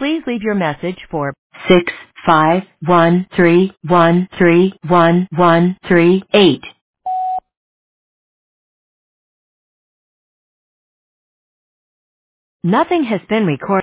Please leave your message for 65131311138. Nothing has been recorded.